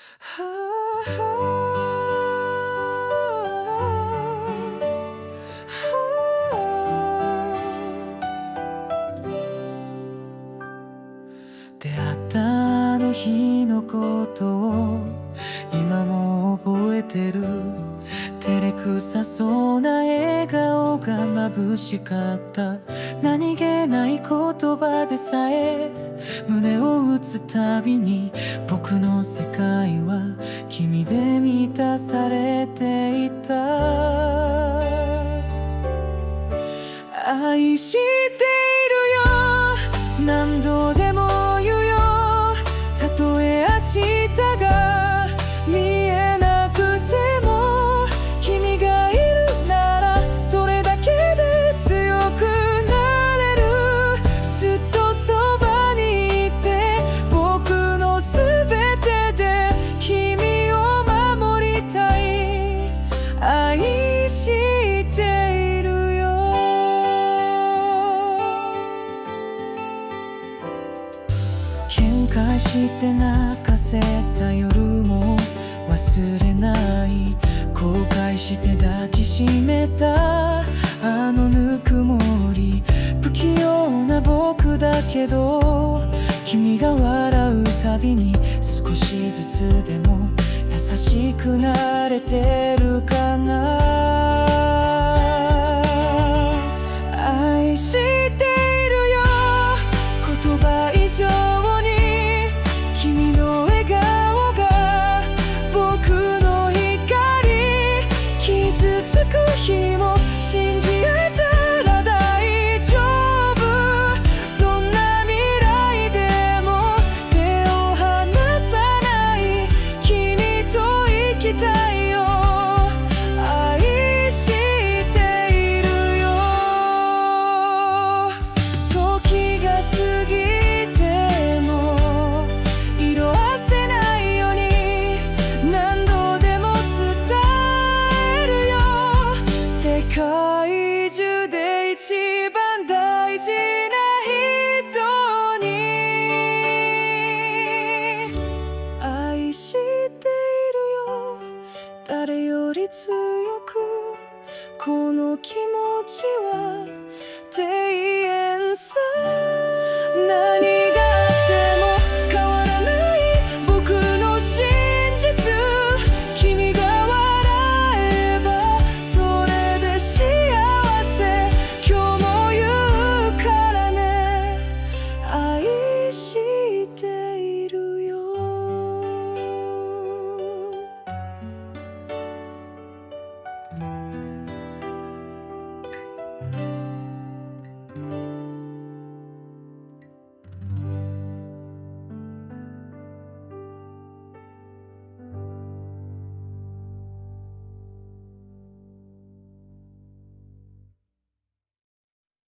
出会ったあの日のことを今も覚えてる。照れくさそうな笑顔が眩しかった。何気ない言葉でさえ胸を打つたびに、僕の世界は君で満たされていた。愛しているよ、何度でも言うよ。たとえ明日が見えなくても、君がいるならそれだけで強くなれる。ずっとそばにいて、僕のすべてで君を守りたい。愛しているよ。喧嘩して泣かせた夜も忘れない。後悔して抱きしめたあのぬくもり。不器用な僕だけど、君が笑うたびに少しずつでも優しくなれてるかな。